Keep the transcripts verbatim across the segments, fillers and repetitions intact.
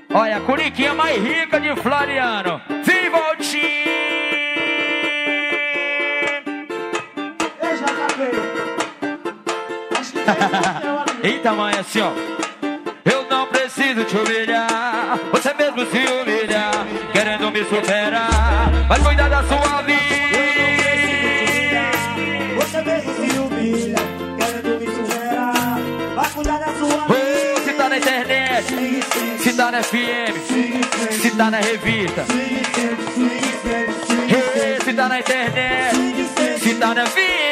Olha, a curiquinha mais rica de Floriano. Viva o time! Eu já acabei. Acho que tem Eita, mãe, assim, ó. Eu não preciso te humilhar, você mesmo se humilha, querendo me superar. Vai cuidar da sua vida. Você mesmo se humilha, querendo me superar. Vai cuidar da sua vida. Oh, se tá na internet, Swing, swing, se tá na F M, swing, swing, se tá na revista, swing, swing, swing, swing, swing, hey, se tá na internet, se tá na F M.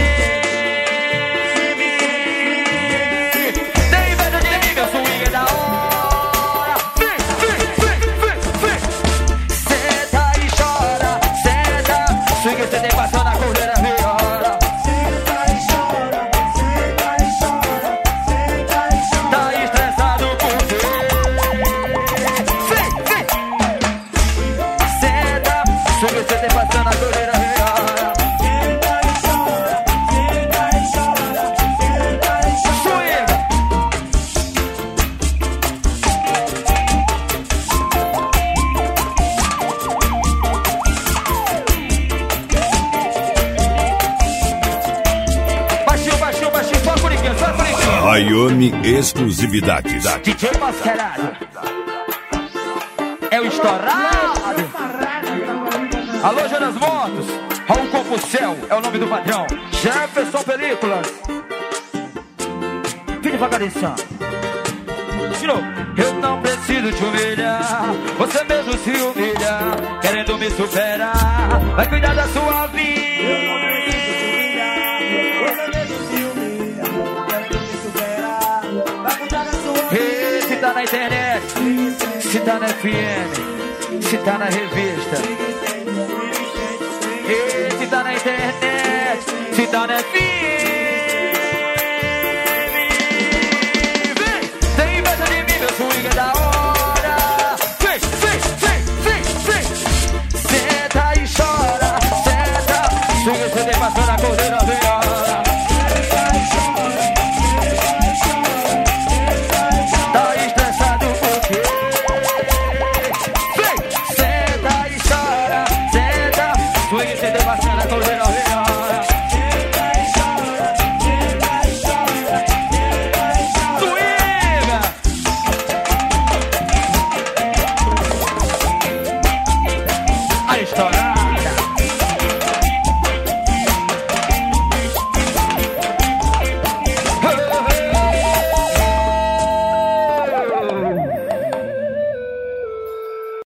Tem inveja de mim, meu swing é da hora. Vem, vem, vem, vem, vem. Senta e chora, senta. Swing você tem passando a cordeira melhora. Senta e chora, senta e chora, senta e chora. Tá estressado por quê? Vem, vem. Senta, swing você tem passando a cordeira melhora. Senta e chora, senta e chora, senta e chora. Swing. Baixinho, baixinho, baixinho, só por aqui, só por aqui. Rayome Exclusividades. D J Mascarado é o estourado. Alô, Jonas Motos, Raul Compulsel é o nome do padrão. Jefferson Películas. Vem devagarinho, senhor. De novo. Eu não preciso te humilhar, você mesmo se humilha, querendo me superar. Vai cuidar da sua vida. Você mesmo se humilha, querendo me superar. Vai cuidar da sua vida. Hey, se tá na internet, se tá na F M, se tá na revista. Hey, se tá na internet, se tá na F M.